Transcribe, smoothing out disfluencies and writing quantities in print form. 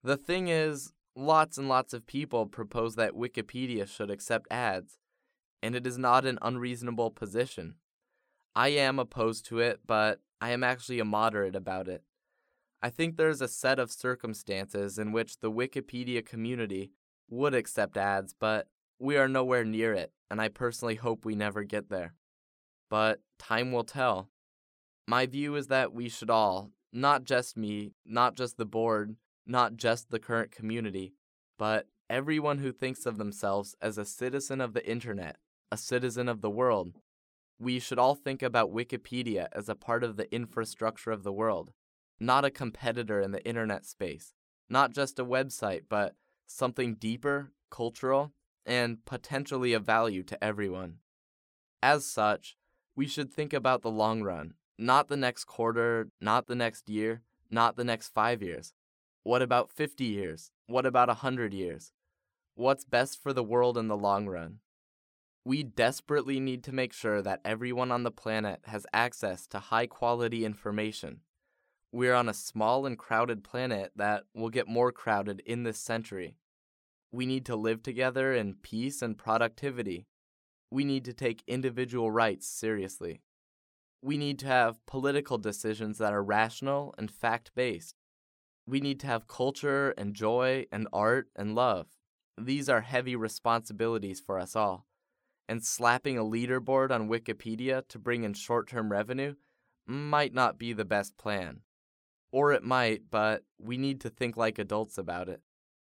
The thing is, lots and lots of people propose that Wikipedia should accept ads, and it is not an unreasonable position. I am opposed to it, but I am actually a moderate about it. I think there's a set of circumstances in which the Wikipedia community would accept ads, but we are nowhere near it, and I personally hope we never get there. But time will tell. My view is that we should all, not just me, not just the board, not just the current community, but everyone who thinks of themselves as a citizen of the internet, a citizen of the world, we should all think about Wikipedia as a part of the infrastructure of the world, not a competitor in the internet space, not just a website, but something deeper, cultural, and potentially of value to everyone. As such, we should think about the long run, not the next quarter, not the next year, not the next 5 years. What about 50 years? What about 100 years? What's best for the world in the long run? We desperately need to make sure that everyone on the planet has access to high-quality information. We're on a small and crowded planet that will get more crowded in this century. We need to live together in peace and productivity. We need to take individual rights seriously. We need to have political decisions that are rational and fact-based. We need to have culture and joy and art and love. These are heavy responsibilities for us all. And slapping a leaderboard on Wikipedia to bring in short-term revenue might not be the best plan. Or it might, but we need to think like adults about it.